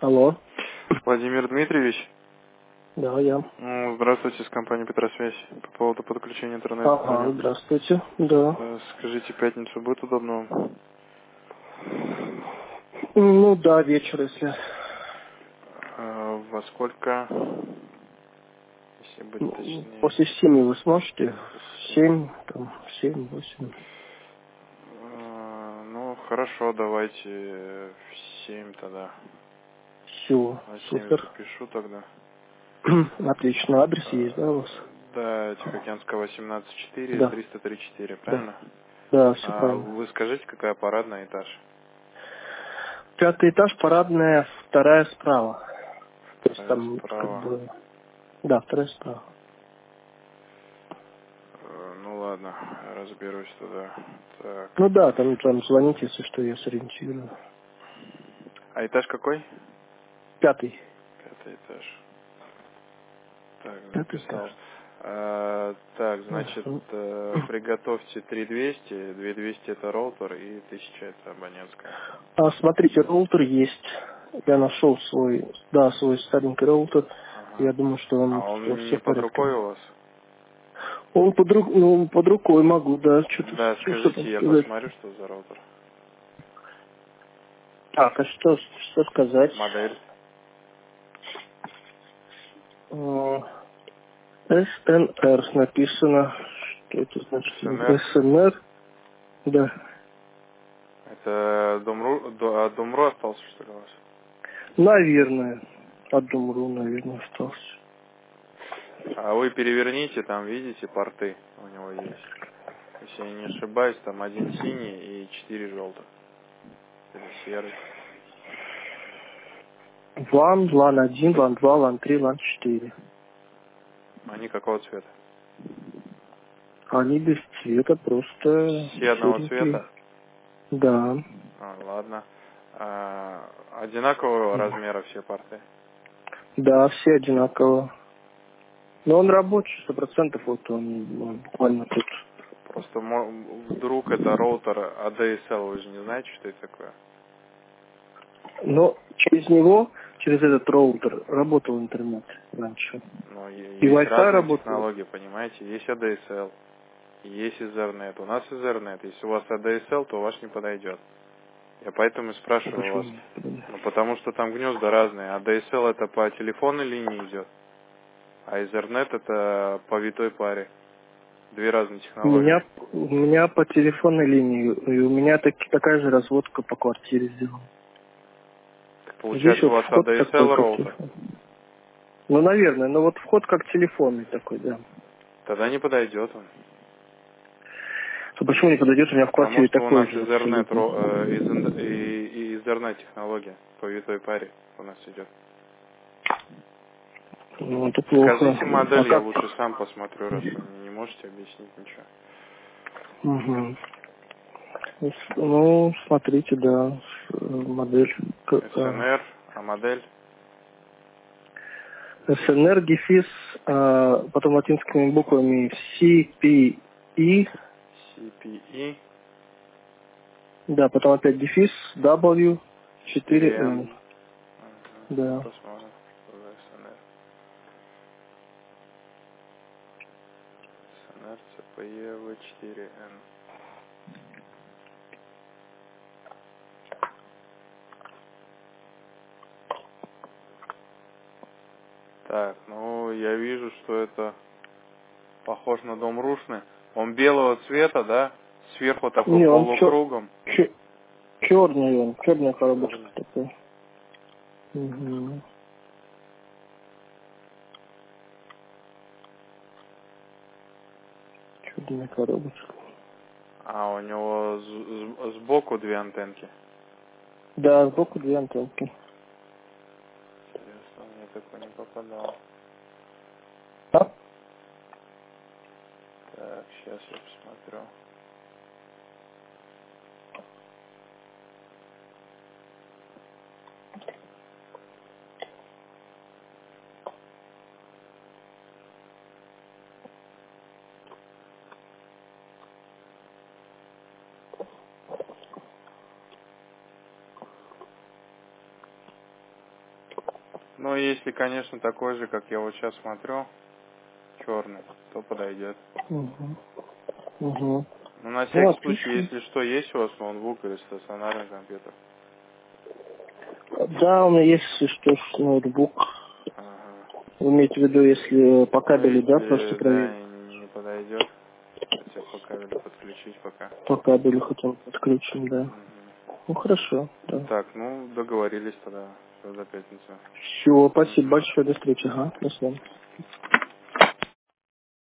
Алло. Владимир Дмитриевич, Да, я. здравствуйте, с компании Петросвязь. По поводу подключения интернета Ага, звоню. здравствуйте. Да. Скажите, пятницу будет удобно вам? Ну да, вечер, если. Во сколько, если быть Ну, точнее? после 7 вы сможете? После 7. 7, там, 7, 8. Ну, хорошо, давайте в 7 тогда. Все, На 7 супер. запишу тогда. Отлично. Адрес есть, да, у вас? Да, Тихоокеанская 18-4, Да, 303-4, да. правильно? Да, все правильно. Вы скажите, какая парадная этаж? 5-й этаж, парадная, 2-я справа. То есть Вторая там, как справа. бы... Да, 2-я справа. Ну ладно, разберусь тогда. Так. Ну да, там звоните, если что, я сориентирую. А этаж какой? 5-й. 5 этаж. Так, 5-й записал. этаж. Так, значит, Мгм. приготовьте 3200, 2200 это роутер и 1000 это абонентская. Смотрите, роутер есть. Я нашел свой старенький роутер. Ага. Я думаю, что он А он все не в под порядке. рукой у вас? Он под рукой могу, да, Да, что там скажите, я сказать. посмотрю, что за роутер. Так, а что сказать? Модель. СНР написано. Что это значит? СНР. СНР, да. Это от Думру остался, что ли, у вас? Наверное. От Думру, наверное, остался. А вы переверните, там видите, порты у него есть. Если я не ошибаюсь, там один синий и 4 желтых. Или серый. LAN 1, LAN 2, LAN 3, LAN 4. Они какого цвета? Они без цвета, просто Все одного серенькие. цвета? Да. Ладно. Одинакового размера все порты? Да, все одинаково. Но он рабочий, 100%, вот он буквально тут. Просто вдруг это роутер ADSL, вы же не знаете, что это такое? Но через него, через этот роутер, работал интернет раньше. Но И есть Wi-Fi разные работал. технологии, понимаете? Есть ADSL, есть Ethernet. У нас Ethernet. Если у вас ADSL, то ваш не подойдет. Я поэтому и спрашиваю вас. Почему? Ну, потому что там гнезда разные. ADSL это по телефонной линии идет, а Ethernet это по витой паре. Две разные технологии. У меня по телефонной линии, и у меня такая же разводка по квартире сделана. Так Здесь получается, у вот вас вход такой, ADSL как роутер. телефон. Ну, наверное, но вот вход как телефонный такой, да. Тогда не подойдет он. То почему не подойдет? У меня в Потому квартире что у такой нас же Ethernet, абсолютно. Ethernet технология по витой паре у нас идет. Ну, это плохо. Скажите А модель, я как? лучше сам посмотрю, раз вы мне не можете объяснить ничего. Угу. Ну, смотрите, да, модель СНР, а модель СНР, дефис, потом латинскими буквами CPE, CPE да, потом опять дефис, W, 4N. 4N, да. Посмотрим, что за СНР. СНР, CPE, V4N. Так, ну я вижу, что это похож на дом рушный. Он белого цвета, да? Сверху такой Не, он полукругом. черный, черная коробочка Черный. такая. Угу. Черная коробочка. А у него сбоку две антенки. Да, сбоку две антенки. Интересно, мне такое не попадало. Да? Так, сейчас я посмотрю. Ну, если, конечно, такой же, как я вот сейчас смотрю, черный, то подойдет. Угу. Угу. Ну, на Ну, всякий случай, отлично. если что, есть у вас ноутбук или стационарный компьютер? Да, у меня есть, если что, ноутбук. Ага. Вы имеете в виду, если по Ну, кабелю, да, просто если, проверить? да, не подойдет, хотя по кабелю подключить пока. По кабелю хотим подключим, да. Мгм. Ну, хорошо, да. Так, ну, договорились тогда. Все, до пятницы. Все, спасибо Мгм. большое, до встречи. Ага, до свидания.